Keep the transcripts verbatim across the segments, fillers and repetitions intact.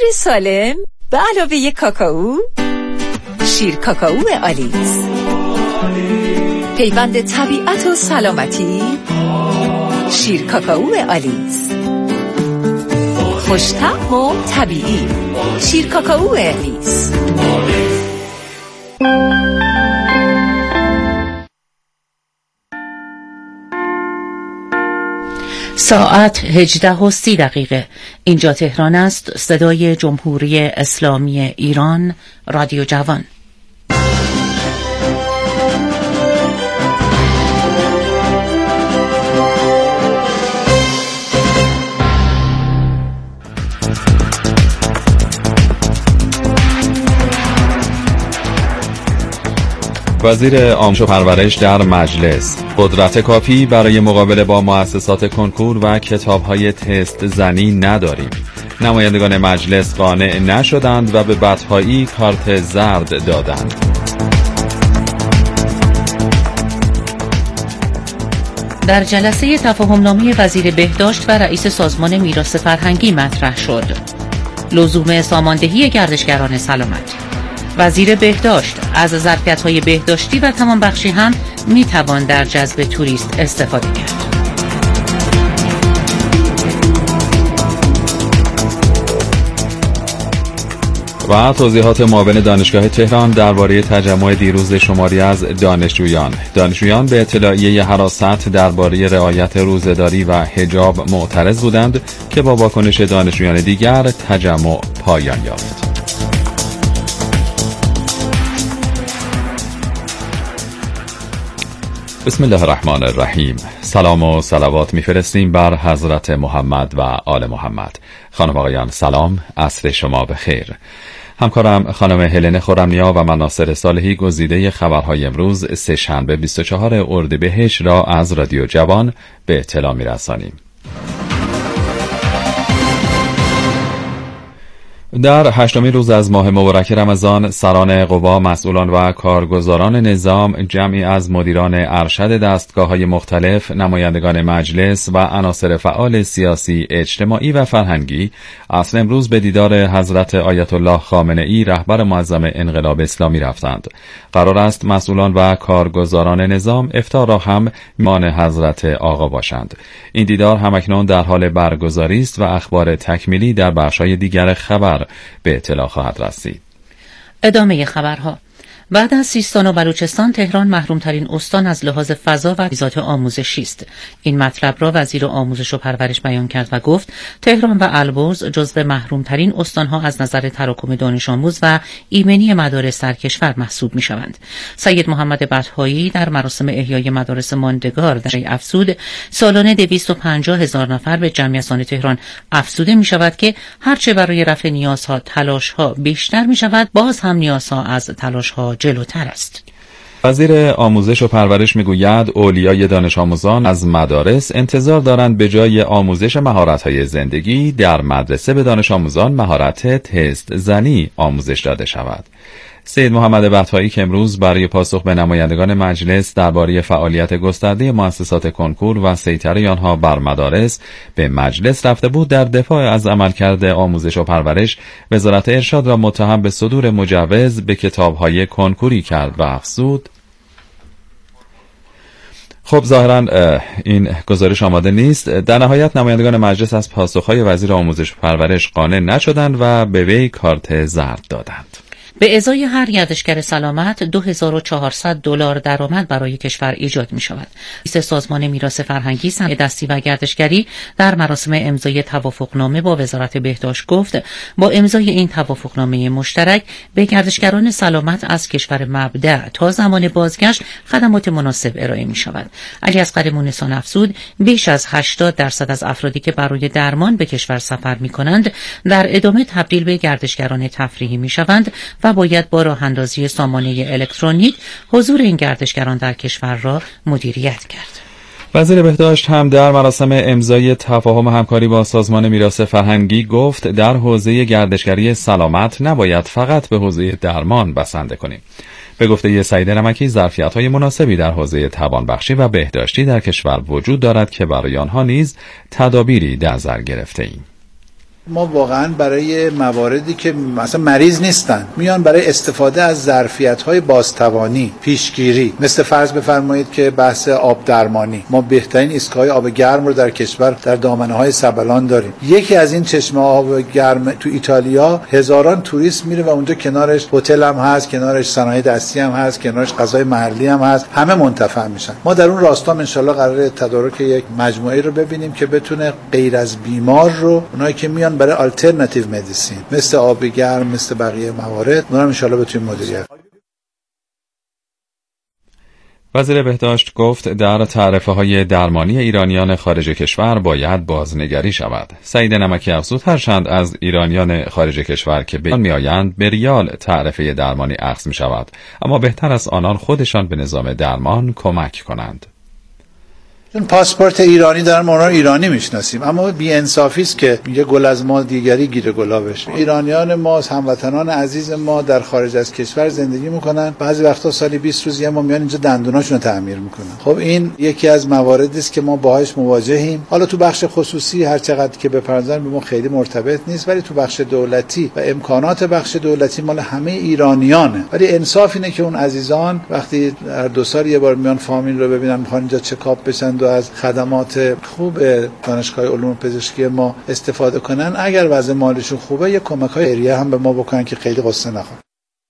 سالم به علاوه کاکائو، شیر کاکائو آلیس، پیوند طبیعت و سلامتی. شیر کاکائو آلیس، خوش‌طعم و طبیعی. شیر کاکائو آلیس. ساعت هجده و سی دقیقه. اینجا تهران است. صدای جمهوری اسلامی ایران، رادیو جوان. وزیر آموزش و پرورش در مجلس: قدرت کافی برای مقابله با مؤسسات کنکور و کتاب‌های تست زنی نداریم. نمایندگان مجلس قانع نشدند و به بدهایی کارت زرد دادند. در جلسه تفاهم‌نامه وزیر بهداشت و رئیس سازمان میراث فرهنگی مطرح شد. لزوم ساماندهی گردشگران سلامت. وزیر بهداشت: از ظرفیت‌های بهداشتی و تمام بخشی هم می‌توان در جذب توریست استفاده کرد. و توضیحات معاون دانشگاه تهران درباره تجمع دیروز شماری از دانشجویان. دانشجویان به اطلاعیه حراست درباره رعایت روزه‌داری و حجاب معترض بودند که با واکنش دانشجویان دیگر تجمع پایان یافت. بسم الله الرحمن الرحیم. سلام و صلوات میفرستیم بر حضرت محمد و آل محمد. خانم آقایان سلام، عصر شما بخیر. همکارم خانم هلن خرمنیا و من ناصر صالحی گزیده خبرهای امروز سه‌شنبه بیست و چهارم اردیبهشت را از رادیو جوان به اطلاع میرسانیم. در هشتمین روز از ماه مبارک رمضان، سران قوا، مسئولان و کارگزاران نظام، جمعی از مدیران ارشد دستگاه‌های مختلف، نمایندگان مجلس و عناصر فعال سیاسی، اجتماعی و فرهنگی اصل امروز به دیدار حضرت آیت الله خامنه‌ای رهبر معظم انقلاب اسلامی رفتند. قرار است مسئولان و کارگزاران نظام افطار را هم میهمان حضرت آقا باشند. این دیدار همکنون در حال برگزاری است و اخبار تکمیلی در بخش‌های دیگر خبر به اطلاع خواهد رسید. ادامه خبرها. بعد از سیستان و بلوچستان، تهران محرومترین استان از لحاظ فضا و تجهیزات آموزشی است. این مطلب را وزیر آموزش و پرورش بیان کرد و گفت تهران و البرز جزو محرومترین استانها از نظر تراکم دانش آموز و ایمنی مدارس در کشور محسوب می‌شوند. سید محمد بطحایی در مراسم احیای مدارس ماندگار در افزود سالانه دویست و پنجاه هزار نفر به جمعیت تهران افزوده می‌شود که هرچه برای رفع نیازها تلاش‌ها بیشتر می‌شود، باز هم نیازها از تلاش‌ها جلوتر است. وزیر آموزش و پرورش میگوید اولیای دانش آموزان از مدارس انتظار دارند به جای آموزش مهارت‌های زندگی در مدرسه به دانش آموزان مهارت تست زنی آموزش داده شود. سید محمد بطحایی که امروز برای پاسخ به نمایندگان مجلس درباره فعالیت گسترده مؤسسات کنکور و سیطره آنها بر مدارس به مجلس رفته بود، در دفاع از عملکرد آموزش و پرورش وزارت ارشاد را متهم به صدور مجوز به کتاب‌های کنکوری کرد و افزود: خب ظاهراً این گزارش آماده نیست. در نهایت نمایندگان مجلس از پاسخ‌های وزیر آموزش و پرورش قانع نشدند و به وی کارت زرد دادند. به ازای هر گردشگر سلامت دو هزار و چهارصد دلار درآمد برای کشور ایجاد می شود. رئیس سازمان میراث فرهنگی، صنعت دستی و گردشگری در مراسم امضای توافقنامه با وزارت بهداشت گفت با امضای این توافقنامه مشترک به گردشگران سلامت از کشور مبدأ تا زمان بازگشت خدمات مناسب ارائه می شود. علی اصغر مونسان افزود بیش از هشتاد درصد از افرادی که برای درمان به کشور سفر می کنند در ادامه تبدیل به گردشگران تفریحی می شوند و باید با راه اندازی سامانه الکترونیک حضور این گردشگران در کشور را مدیریت کرد. وزیر بهداشت هم در مراسم امضای تفاهم همکاری با سازمان میراث فرهنگی گفت در حوزه گردشگری سلامت نباید فقط به حوزه درمان بسنده کنیم. به گفته سعید نمکی ظرفیت‌های مناسبی در حوزه توانبخشی و بهداشتی در کشور وجود دارد که برای آنها نیز تدابیری در نظر گرفته ایم. ما واقعا برای مواردی که مثلا مریض نیستن میان برای استفاده از ظرفیت‌های بازتوانی پیشگیری، مثل فرض بفرمایید که بحث آب درمانی، ما بهترین ایستگاه آب گرم رو در کشور در دامنه‌های سبلان داریم. یکی از این چشمه آب گرم تو ایتالیا هزاران توریست میره و اونجا کنارش هتل هم هست، کنارش صنایع دستی هم هست، کنارش غذای محلی هم هست، همه منتفع میشن. ما در اون راستا ان شاءالله قراره تدارک یک مجموعه رو ببینیم که بتونه غیر از بیمار رو، اونایی که میان برای آلترناتیو مدیسین مثل آب گرم، مثل بقیه موارد، اونا رو ان شاءالله بتونیم مدیریت. وزیر بهداشت گفت در تعرفه‌های درمانی ایرانیان خارج کشور باید بازنگری شود. سعید نمکی افزود هرچند از ایرانیان خارج کشور که به ایران میآیند به ریال تعرفه درمانی اخذ می‌شود، اما بهتر است آنان خودشان به نظام درمان کمک کنند. چون پاسپورت ایرانی دارن، ما رو ایرانی میشناسیم، اما بی انصافی است که میگه گل از ما دیگری گیره گلابش. ایرانیان ما، هموطنان عزیز ما در خارج از کشور زندگی میکنن، بعضی وقتا سالی بیست روز یه ما میان اینجا دندوناشون رو تعمیر میکنن. خب این یکی از مواردی است که ما باهاش مواجهیم. حالا تو بخش خصوصی هر چقدر که بپردازن به ما خیلی مرتبط نیست، ولی تو بخش دولتی و امکانات بخش دولتی مال همه ایرانیانه. ولی انصاف اینه که اون عزیزان وقتی هر دو سال یه بار میان فامیل رو ببینن، میخوان اینجا چکاپ بشن و از خدمات خوب دانشگاه علوم پزشکی ما استفاده کنن، اگر وضع مالیشون خوبه یه کمک‌های ایریه هم به ما بکنن که خیلی قصه نخورن.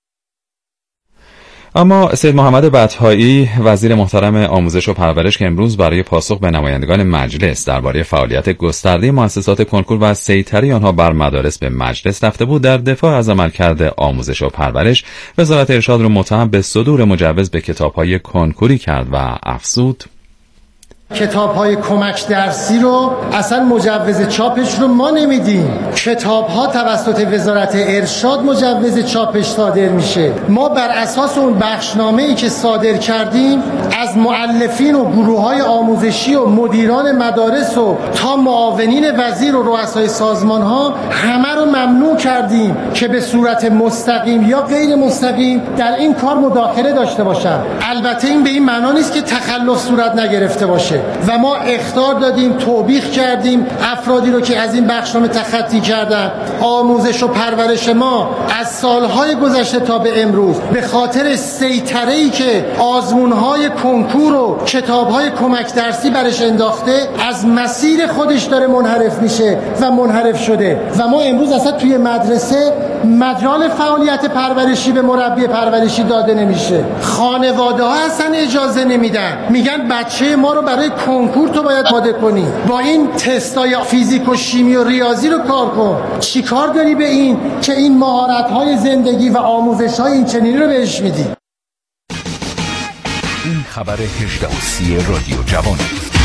اما سید محمد بطحایی وزیر محترم آموزش و پرورش که امروز برای پاسخ به نمایندگان مجلس درباره فعالیت گسترده مؤسسات کنکور و سیطره آنها بر مدارس به مجلس رفته بود، در دفاع از عملکرد آموزش و پرورش وزارت ارشاد را متهم به صدور مجوز به کتاب‌های کنکوری کرد و افزود: کتاب‌های کمک درسی رو اصلا مجوز چاپش رو ما نمیدیم. کتاب‌ها توسط وزارت ارشاد مجوز چاپش صادر میشه. ما بر اساس اون بخشنامه‌ای که صادر کردیم از مؤلفین و گروه‌های آموزشی و مدیران مدارس و تا معاونین وزیر و رؤسای سازمان‌ها همه رو ممنوع کردیم که به صورت مستقیم یا غیر مستقیم در این کار مداخله داشته باشن. البته این به این معنا نیست که تخلف صورت نگرفته باشه و ما اخطار دادیم، توبیخ کردیم افرادی رو که از این بخشنامه تخطی کردن. آموزش و پرورش ما از سالهای گذشته تا به امروز به خاطر سیطره‌ای که آزمون‌های کنکور و کتاب‌های کمک درسی برش انداخته از مسیر خودش داره منحرف میشه و منحرف شده و ما امروز اصلا توی مدرسه مجال فعالیت پرورشی به مربی پرورشی داده نمیشه. خانواده‌ها اصلا اجازه نمیدن، میگن بچه ما رو برای کنکور تو باید آماده کنی، با این تستای فیزیک و شیمی و ریاضی رو کار کن. چی کار داری به این که این مهارت‌های زندگی و آموزش‌های این چنینی رو بهش میدی؟ این خبر هجده و سی رادیو جوان.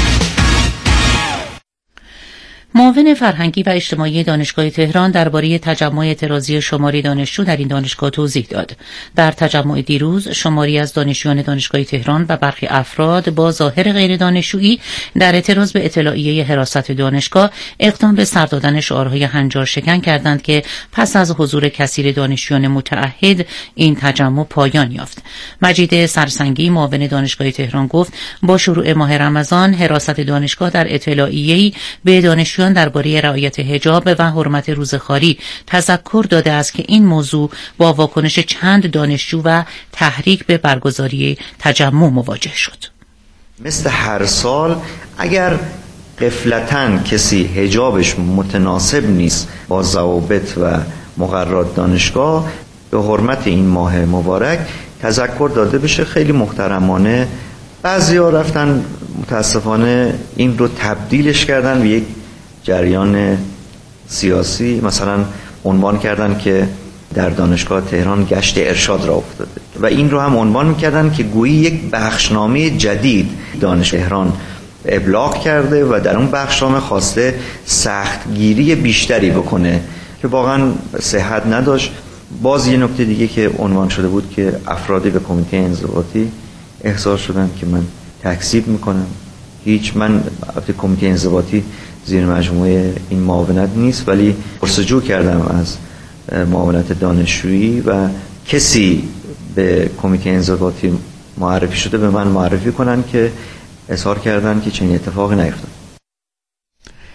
معاون فرهنگی و اجتماعی دانشگاه تهران درباره تجمع اعتراضی شماری دانشجو در این دانشگاه توضیح داد. در تجمع دیروز شماری از دانشجویان دانشگاه تهران و برخی افراد با ظاهر غیر دانشجویی در اعتراض به اطلاعیه حراست دانشگاه اقدام به سر دادن شعارهای هنجار شکن کردند که پس از حضور کثیر دانشجویان متعهد این تجمع پایان یافت. مجید سرسنگی معاون دانشگاه تهران گفت با شروع ماه رمضان حراست دانشگاه در اطلاعیه‌ای به دانشجویان درباره رعایت حجاب و حرمت روزخواری تذکر داده است که این موضوع با واکنش چند دانشجو و تحریک به برگزاری تجمع مواجه شد. مثل هر سال اگر غفلتاً کسی حجابش متناسب نیست با ضوابط و مقررات دانشگاه به حرمت این ماه مبارک تذکر داده بشه. خیلی محترمانه بعضیا رفتن متاسفانه این رو تبدیلش کردن به یک جریان سیاسی، مثلا عنوان کردن که در دانشگاه تهران گشت ارشاد را افتاده و این رو هم عنوان میکردن که گویی یک بخشنامه جدید دانشگاه تهران ابلاغ کرده و در اون بخشنامه خواسته سختگیری بیشتری بکنه که واقعا صحت نداشت. باز یه نکته دیگه که عنوان شده بود که افرادی به کمیته انضباطی احضار شدن که من تکذیب میکنم. هیچ، من کمیته انضباطی زیر مجموعه این معاونت نیست، ولی پرسجو کردم از معاونت دانشجویی و کسی به کمیته انضباطی معرفی شده به من معرفی کنن که اظهار کردن که چنین اتفاقی نیفتاد.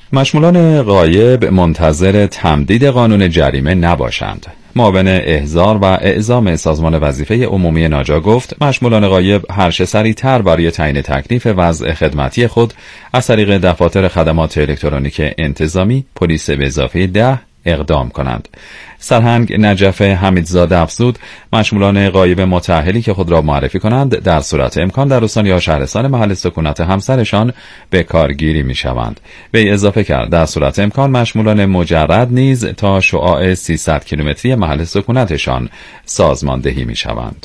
مشمولان غایب منتظر تمدید قانون جریمه نباشند. معاون احضار و اعزام سازمان وظیفه عمومی ناجا گفت مشمولان غایب هر چه سریعتر برای تعیین تکلیف وضع خدمتی خود از طریق دفاتر خدمات الکترونیک انتظامی پلیس به اضافه ده اقدام کنند. سرهنگ نجف حمیدزاده افزود مشمولان غایب متأهلی که خود را معرفی کنند در صورت امکان در استان یا شهرستان محل سکونت همسرشان به کارگیری می شوند. به اضافه کرد در صورت امکان مشمولان مجرد نیز تا شعاع سیصد کیلومتری محل سکونتشان سازماندهی می شوند.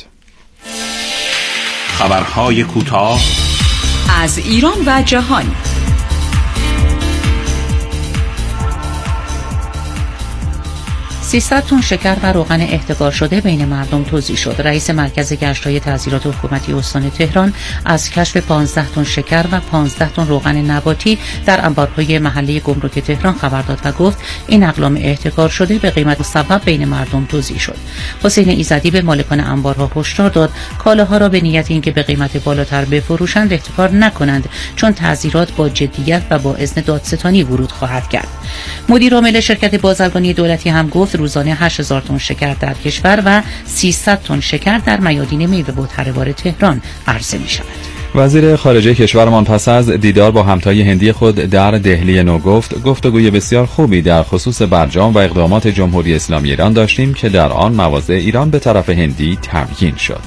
خبرهای کوتاه از ایران و جهان. سیصد تن شکر و روغن احتکار شده بین مردم توزیع شد. رئیس مرکز گشت‌های تعزیرات حکومتی استان تهران از کشف پانزده تن شکر و پانزده تن روغن نباتی در انبارهای محله گمرک تهران خبر داد و گفت این اقلام احتکار شده به قیمت مسبب بین مردم توزیع شد. حسین ایزدی به مالکان انبارها هشدار داد کالاها را به نیت اینکه به قیمت بالاتر بفروشند احتکار نکنند، چون تعزیرات با جدیت و با اذن دادستانی ورود خواهد کرد. مدیر عامل شرکت بازرگانی دولتی هم گفت روزانه هشت هزار تن شکر در کشور و سیصد تن شکر در میادین میوه و تره‌بار تهران عرضه می شود. وزیر خارجه کشورمان پس از دیدار با همتای هندی خود در دهلی نو گفت گفتگوی بسیار خوبی در خصوص برجام و اقدامات جمهوری اسلامی ایران داشتیم که در آن مواضع ایران به طرف هندی تبیین شد.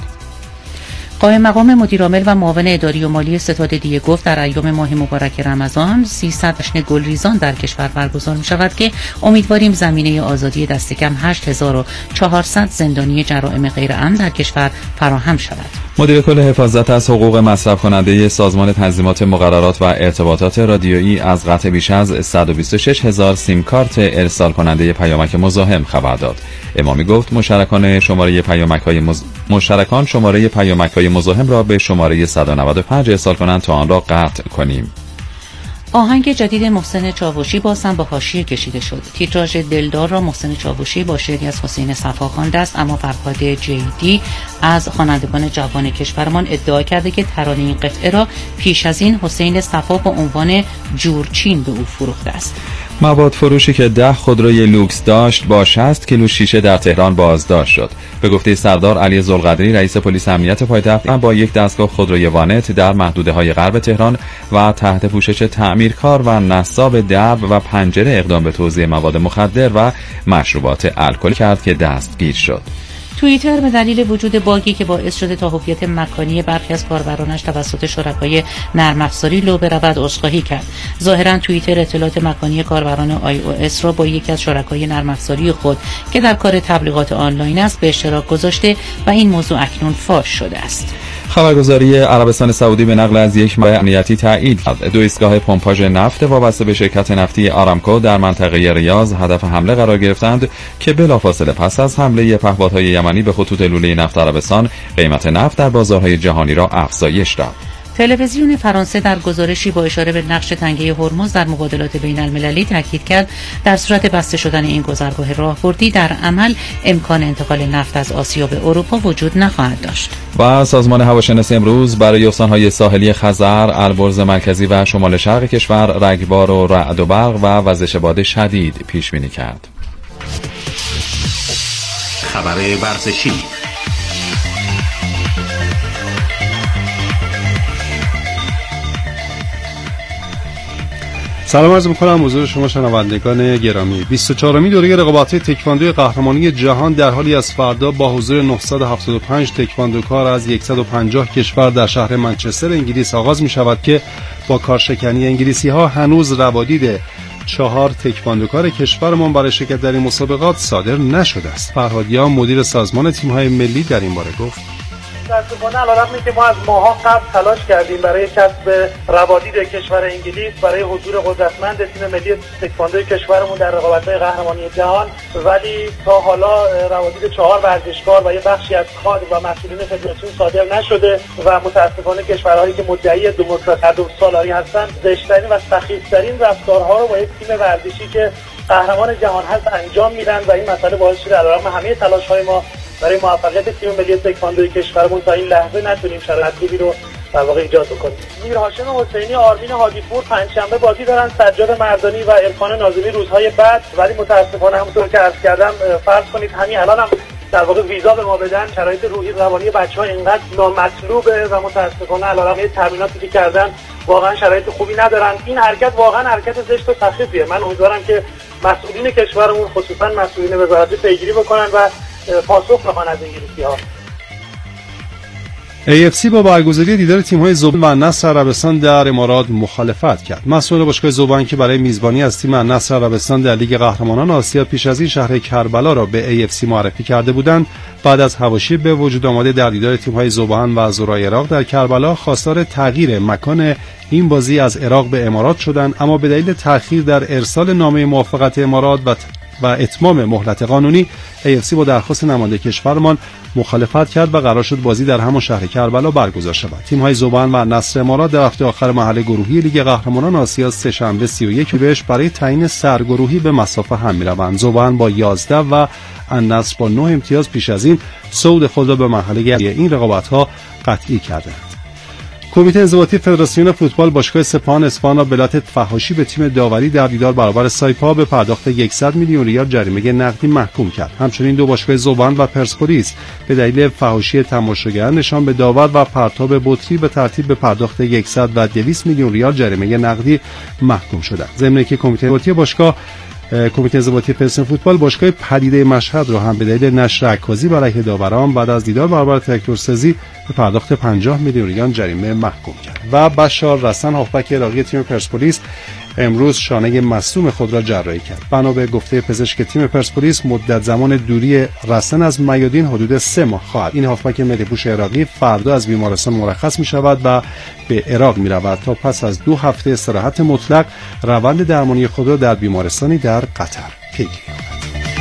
قائم مقام مدیر عامل و معاون اداری و مالی ستاد دیه گفت در ایام ماه مبارک رمضان سیصد جشن گلریزان در کشور برگزار می شود که امیدواریم زمینه آزادی دست کم هشت هزار و چهارصد زندانی جرائم غیر امن در کشور فراهم شود. مدیر کل حفاظت از حقوق مصرف کننده سازمان تنظیمات مقررات و ارتباطات رادیویی از قطع بیش از صد و بیست و شش هزار سیم کارت ارسال کننده پیامک مزاحم خبر داد. امامی گفت مشترکان شماره پیامک‌های مز... مشترکان شماره پیامک‌های مزاحم را به شماره صد و نود و پنج ارسال کنند تا آن را قطع کنیم. آهنگ جدید محسن چاوشی باز هم با حاشیه کشیده شد. تیتراژ دلدار را محسن چاوشی با شعری از حسین صفا خوانده است، اما فرهاد جیدی از خوانندگان جوان کشورمان ادعا کرده که ترانه این قطعه را پیش از این حسین صفا با عنوان جورچین به او فروخته است. مواد فروشی که ده خودروی لوکس داشت با شصت کیلو شیشه در تهران بازداشت شد. به گفته سردار علی ذوالقدری رئیس پلیس امنیت پایتخت با یک دستگاه خودروی وانت در محدوده‌های غرب تهران و تحت پوشش تعمیرکار و نصاب درب و پنجره اقدام به توزیع مواد مخدر و مشروبات الکلی کرد که دستگیر شد. توییتر به دلیل وجود باگی که باعث شده تا هویت مکانی برخی از کاربرانش توسط شرکای نرم افزاری لو برود عذرخواهی کرد. ظاهرا توییتر اطلاعات مکانی کاربران آی او اس را با یکی از شرکای نرم افزاری خود که در کار تبلیغات آنلاین است به اشتراک گذاشته و این موضوع اکنون فاش شده است. خبرگزاری عربستان سعودی به نقل از یک منبع امنیتی تایید کرد دو ایستگاه پمپاژ نفت وابسته به شرکت نفتی آرامکو در منطقه ریاض هدف حمله قرار گرفتند که بلافاصله پس از حمله پهپادهای یمنی به خطوط لوله نفت عربستان قیمت نفت در بازارهای جهانی را افزایش داد. تلویزیون فرانسه در گزارشی با اشاره به نقش تنگه هرمز در مبادلات بین المللی تاکید کرد در صورت بسته شدن این گذرگاه راهبردی در عمل امکان انتقال نفت از آسیا به اروپا وجود نخواهد داشت. و سازمان هواشناسی امروز برای استان‌های ساحلی خزر، البرز مرکزی و شمال شرق کشور رگبار و رعد و برق و وزش باد شدید پیش بینی کرد. خبر ورزشی. سلام عرض می‌کنم حضور شما شنوندگان گرامی. بیست و چهارمین دوره رقابت‌های تکواندو قهرمانی جهان در حالی از فردا با حضور نهصد و هفتاد و پنج تکواندوکار از صد و پنجاه کشور در شهر منچستر انگلیس آغاز می‌شود که با کارشکنی انگلیسی‌ها هنوز روادید چهار تکواندوکار کشورمان برای شرکت در این مسابقات صادر نشده است. فرهادیان مدیر سازمان تیم‌های ملی در این باره گفت: متاسفانه علیرغم اینکه ما از ماها قبل تلاش کردیم برای کسب روادید کشور انگلیس برای حضور قدرتمند تیم ملی تکواندو کشورمون در رقابت‌های قهرمانی جهان، ولی تا حالا روادید چهار ورزشکار و یه بخشی از کادر و مسئولین فدراسیون صادر نشده و متاسفانه کشورهایی که مدعی دموکراسی و سالاری هستند زشت‌ترین و سخیفترین رفتارها رو با یک تیم ورزشی که قهرمان جهان هست انجام میدن و این مسئله باعث شده علیرغم همه تلاش‌های ما برای موفقیت تیم ملی تکواندوی کشورمون تا این لحظه نتونیم شرایط خوبی رو در واقع ایجاد بکنیم. میر هاشم حسینی آرمین هادیپور پنجشنبه بازی دارن، سجاد مردانی و عرفان ناظمی روزهای بعد، ولی متاسفانه همونطور که عرض کردم فرض کنید همین الان هم در واقع ویزا به ما بدن، شرایط روحی روانی بچه‌ها اینقدر نامطلوبه و متاسفانه علیرغم تمریناتی که کردن واقعا شرایط خوبی ندارن. این حرکت واقعا حرکت زشت و سخیفیه. من امیدوارم که مسئولین کشورمون خصوصا مسئولین وزارتی پیگیری بکنن و پاسخ بخوان از انگلیسی‌ها. ای اف سی با برگزاری دیدار تیم‌های ذوبان و نصر عربستان در امارات مخالفت کرد. مسئول باشگاه ذوبان که برای میزبانی از تیم نصر عربستان در لیگ قهرمانان آسیا پیش از این شهر کربلا را به ای اف سی معرفی کرده بودند، بعد از حواشی به وجود آمده در دیدار تیم‌های ذوبان و زورای عراق در کربلا خواستار تغییر مکان این بازی از عراق به امارات شدند، اما به دلیل تأخیر در ارسال نامه موافقت امارات و و اتمام مهلت قانونی، ای اف سی با درخواست نماینده کشورمان مخالفت کرد و قرار شد بازی در همان شهر کربلا برگزار شود. تیم‌های ذوبان و نصر امارات در هفته آخر مرحله گروهی لیگ قهرمانان آسیا سه شنبه سی و یک بهش برای تعیین سرگروهی به مسافه هم می‌روند. ذوبان با یازده و النصر با نه امتیاز پیش از این صعود خود را به مرحله این رقابت‌ها قطعی کردند. کمیته انضباطی فدراسیون فوتبال باشگاه سپاهان اصفهان را به علت فحاشی به تیم داوری در دیدار برابر سایپا به پرداخت صد میلیون ریال جریمه نقدی محکوم کرد. همچنین دو باشگاه ذوبان و پرسپولیس به دلیل فحاشی تماشاگران نشان به داور و پرتاب بطری به ترتیب به پرداخت صد و دویست میلیون ریال جریمه نقدی محکوم شدند. ضمن که کمیته انضباطی باشگاه کمیته انضباطی فدراسیون فوتبال باشگاه پدیده مشهد را هم به دلیل نشر عکاسی بر علیه داوران بعد از دیدار برابر تراکتورسازی به پرداخت پنجاه میلیون ریال جریمه محکوم کرد. و بشار رسن هافبک عراقی تیم پرسپولیس امروز شانه مصدوم خود را جراحی کرد. بنا به گفته پزشک تیم پرسپولیس مدت زمان دوری رسن از میادین حدود سه ماه خواهد. این هافبک ملی‌پوش عراقی فردا از بیمارستان مرخص می شود و به عراق می رود تا پس از دو هفته استراحت مطلق روند درمانی خود را در بیمارستانی در قطر پیگیری کند.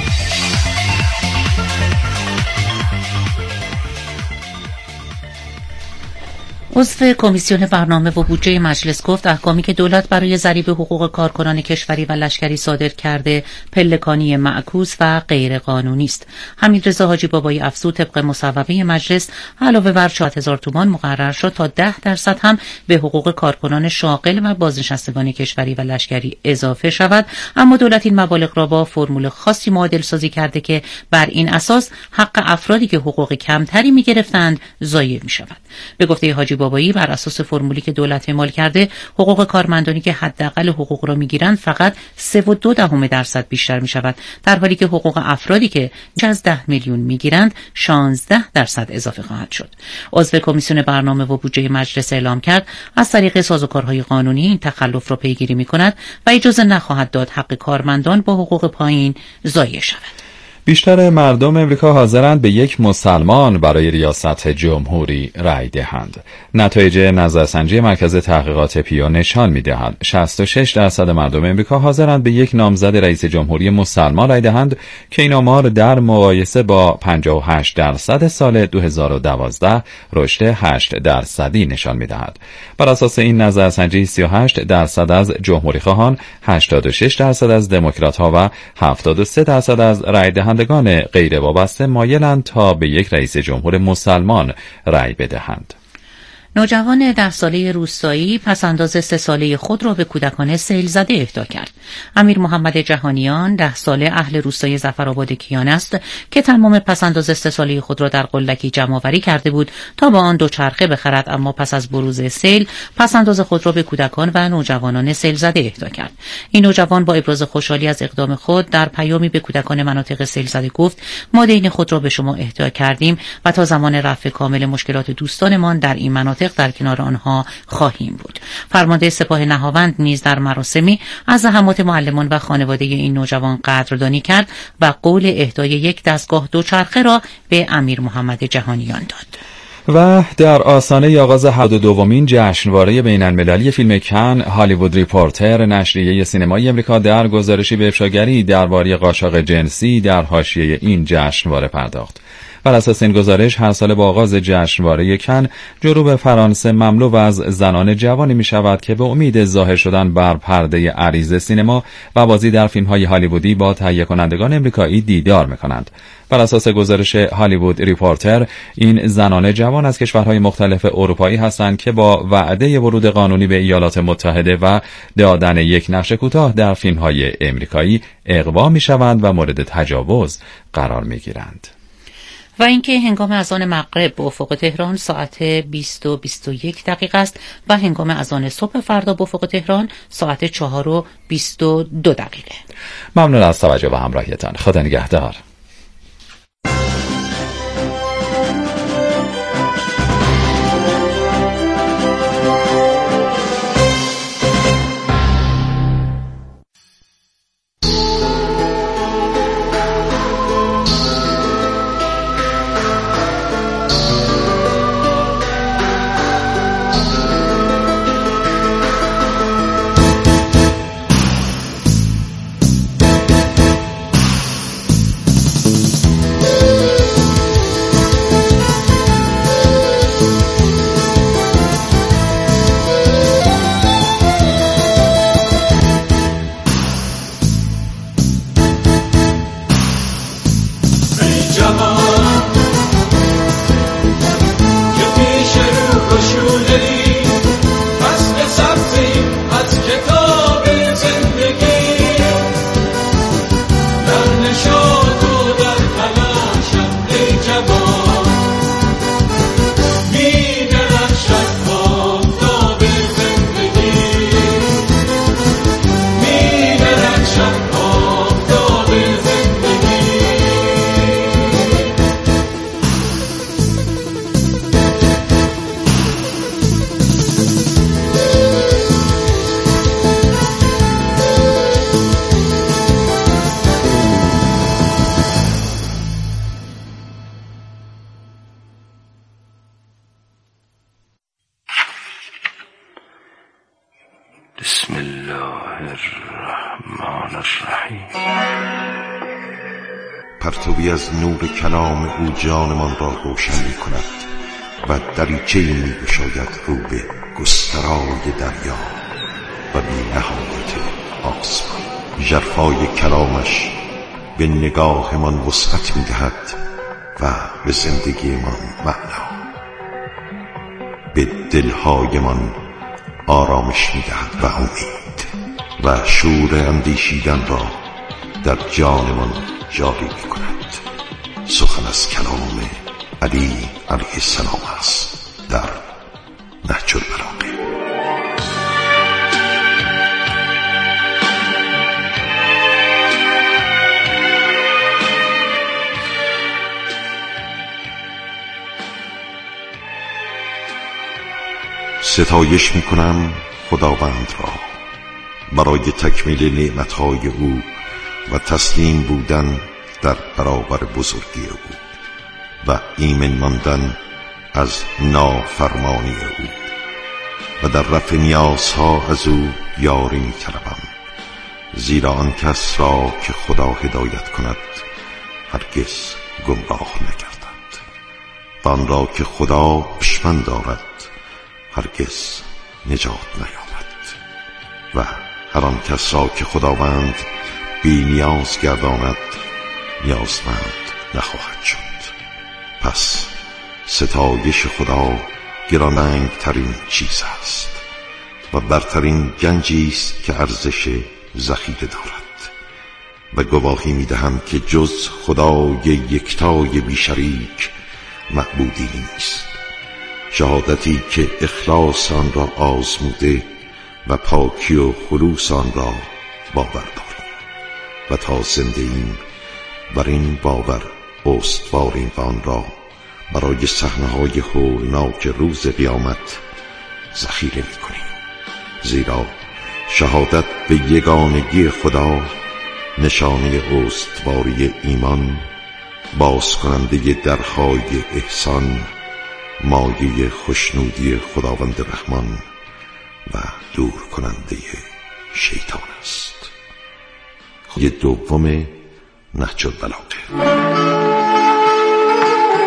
عضو کمیسیون برنامه و بودجه مجلس گفت احکامی که دولت برای ضریب حقوق کارکنان کشوری و لشکری صادر کرده پلکانی معکوس و غیر قانونی است. حمیدرضا حاجی بابایی افزود طبق مصوبه مجلس علاوه بر چهار هزار تومان مقرر شد تا ده درصد هم به حقوق کارکنان شاغل و بازنشستگان کشوری و لشکری اضافه شود، اما دولت این مبالغ را با فرمول خاصی معادل سازی کرده که بر این اساس حق افرادی که حقوق کمتری می‌گرفتند ضایع می‌شود. به گفته حاجی بابایی بر اساس فرمولی که دولت اعمال کرده حقوق کارمندانی که حداقل حقوق را میگیرند فقط سه و دو دهم درصد بیشتر می شود، در حالی که حقوق افرادی که بیش از ده میلیون میگیرند شانزده درصد اضافه خواهد شد. عضو کمیسیون برنامه و بودجه مجلس اعلام کرد از طریق سازوکارهای قانونی این تخلف را پیگیری می کند و اجازه نخواهد داد حق کارمندان با حقوق پایین ضایع شود. بیشتر مردم امریکا حاضرند به یک مسلمان برای ریاست جمهوری رأی دهند. نتایج نظرسنجی مرکز تحقیقات پیو نشان می‌دهد شصت و شش درصد مردم امریکا حاضرند به یک نامزد رئیس جمهوری مسلمان رأی دهند که این آمار در مقایسه با پنجاه و هشت درصد سال دو هزار و دوازده رشد هشت درصدی نشان می‌دهد. بر اساس این نظرسنجی سی و هشت درصد از جمهوری خواهان، هشتاد و شش درصد از دموکرات‌ها و هفتاد و سه درصد از رأی دهندگان غیر وابسته مایلند تا به یک رئیس جمهور مسلمان رأی بدهند. نوجوان ده ساله روستایی پسنداز سه ساله خود را به کودکان سیل زده اهدا کرد. امیر محمد جهانیان ده ساله اهل روستای ظفرآباد کیان است که تمام پسنداز سه ساله خود را در قلکی جمع‌آوری کرده بود تا با آن دوچرخه بخرد، اما پس از بروز سیل پسنداز خود را به کودکان و نوجوانان سیل زده اهدا کرد. این نوجوان با ابراز خوشحالی از اقدام خود در پیامی به کودکان مناطق سیل زده گفت: ما دین خود را به شما اهدا کردیم و تا زمان رفع کامل مشکلات دوستانمان در این مناطق در کنار آنها خواهیم بود. فرمانده سپاه نهاوند نیز در مراسمی از زحمات معلمان و خانواده این نوجوان قدردانی کرد و قول اهدای یک دستگاه دوچرخه را به امیر محمد جهانیان داد. و در آستانه آغاز هفتاد و دومین جشنواره بین‌المللی فیلم کن، هالیوود ریپورتر نشریه سینمایی امریکا در گزارشی به افشاگری درباره قاچاق جنسی در حاشیه این جشنواره پرداخت. بر اساس این گزارش هر سال با آغاز جشنواره کن جنوب فرانسه مملو از زنان جوانی می شود که به امید ظاهر شدن بر پرده عریض سینما و بازی در فیلم‌های هالیوودی با تهیه کنندگان امریکایی دیدار می‌کنند. بر اساس گزارش هالیوود ریپورتر این زنان جوان از کشورهای مختلف اروپایی هستند که با وعده ورود قانونی به ایالات متحده و دادن یک نقش کوتاه در فیلم‌های امریکایی اغوا می‌شوند و مورد تجاوز قرار می‌گیرند. و اینکه هنگام اذان مغرب به افق تهران ساعت بیست و بیست و یک دقیقه است و هنگام اذان صبح فردا به افق تهران ساعت چهار و بیست و دو دقیقه. ممنون از توجه و همراهیتان. خدا نگهدار. بسم الله الرحمن الرحیم. پرتوی از نور کلام او جانمان را روشن می کند و دریچه‌ای می گشاید رو به گسترای دریا و بی نهایت آسمان. ژرفای کلامش به نگاهمان وسعت می دهد و به زندگیمان معنا، به دلهایمان آرامش می دهد و امید و شور اندیشیدن را در جانمان جاری می کند. سخن از کلام علی علیه السلام است در نهج البلاغه. ستایش می کنم خداوند را برای تکمیل نعمتهای او و تسلیم بودن در برابر بزرگی او و ایمن ماندن از نافرمانی او و در رفع نیازها از او یاری می طلبم، زیرا آن کس را که خدا هدایت کند هرگز گمراه نگردد و آن را که خدا دشمن دارد هرگز نجات نیابد و هر آن کس را که خداوند بی نیاز گرداند نیازمند نخواهد شد. پس ستایش خدا گراننگ ترین چیز است و برترین گنجی است که ارزش ذخیره دارد و گواهی می دهم که جز خدای یکتای بی شریک معبودی نیست. شهادتی که اخلاص آن را آزموده و پاکی و خلوص آن را باور داریم و تا زنده ایم بر این باور استواریم و آن را برای صحنه‌های هولناک روز قیامت ذخیره می‌کنیم، زیرا شهادت به یگانگی خدا نشانه استواری ایمان، باز کننده درهای احسان، مایه خوشنودی خداوند رحمان و دور کننده شیطان است. خود دوم نهج البلاغه.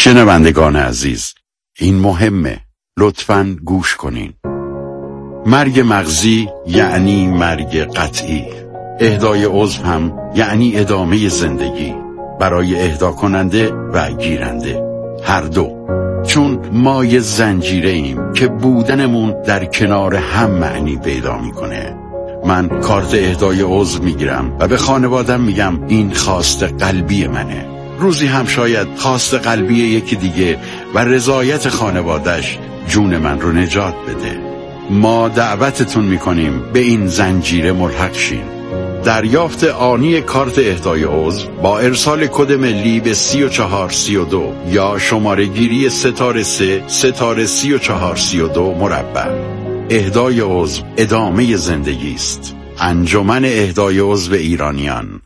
شنوندگان عزیز، این مهمه، لطفاً گوش کنین. مرگ مغزی یعنی مرگ قطعی. اهدای عضو هم یعنی ادامه زندگی برای اهدا کننده و گیرنده، هر دو. چون ما یه زنجیره ایم که بودنمون در کنار هم معنی پیدا میکنه. من کارت اهدای عضو میگیرم و به خانوادم میگم این خواست قلبی منه. روزی هم شاید خواست قلبی یکی دیگه و رضایت خانوادش جون من رو نجات بده. ما دعوتتون میکنیم به این زنجیره ملحق شین. دریافت آنی کارت اهدای عضو با ارسال کد ملی به سی و چهار سی و دو یا شماره گیری ستاره سه ستاره سی و چهار سی و دو مربع. اهدای عضو ادامه زندگی است. انجمن اهدای عضو ایرانیان.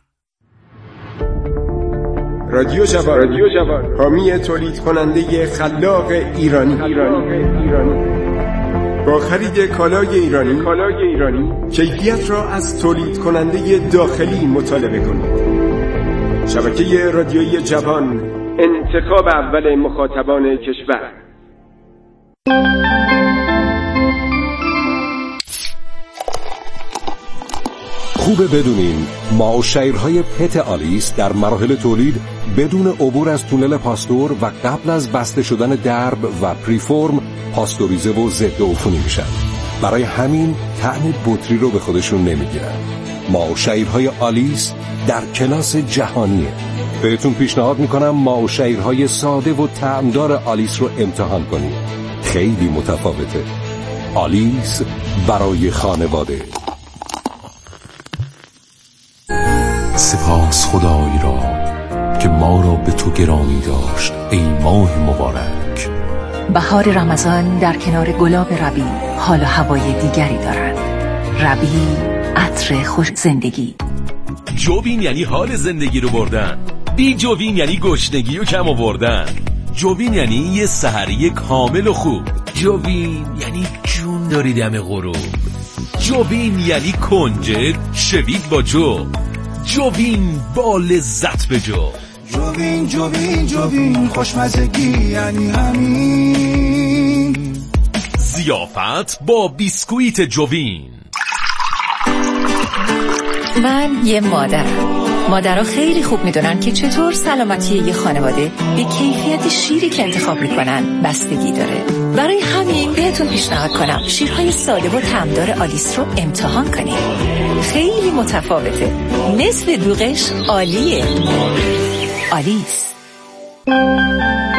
رادیو جوان، رادیو جوان، حامی تولید کننده خلاق ایرانی. ایرانی. ایرانی. با خرید کالای ایرانی، کالای ایرانی، کیفیت را از تولید کننده داخلی مطالبه کنید. شبکه رادیویی جوان، انتخاب اول مخاطبان کشور. خوبه بدونین ما و شیرهای پت آلیس در مراحل تولید بدون عبور از تونل پاستور و قبل از بسته شدن درب و پریفورم پاستوریزه و ضد عفونی میشن. برای همین طعم بطری رو به خودشون نمیگیرن. ما و شیرهای آلیس در کلاس جهانیه. بهتون پیشنهاد میکنم ما و شیرهای ساده و طعمدار آلیس رو امتحان کنید. خیلی متفاوته. آلیس برای خانواده. سپاس خدای را که ما را به تو گرامی داشت ای ماه مبارک. بهار رمضان در کنار گلاب ربیع حال و هوای دیگری دارد. ربیع عطر خوش زندگی. جوین یعنی حال زندگی رو بردن. بی جوین یعنی گشنگی و کم آوردن. جوین یعنی یه سحری کامل و خوب. جوین یعنی جون داری دم غروب. جوین یعنی کنجد شوید با جو. جوین با لذت به جو. جوین جوین جوین خوشمزگی یعنی همین. ضیافت با بیسکویت جوین. من یه مادرم. مادرها خیلی خوب میدونن که چطور سلامتی یه خانواده به کیفیت شیری که انتخاب میکنن بستگی داره. برای همین بهتون پیشنهاد کنم شیرهای ساده و طعمدار آلیس رو امتحان کنید. خیلی متفاوته. نصف دوغش عالیه. آلیس.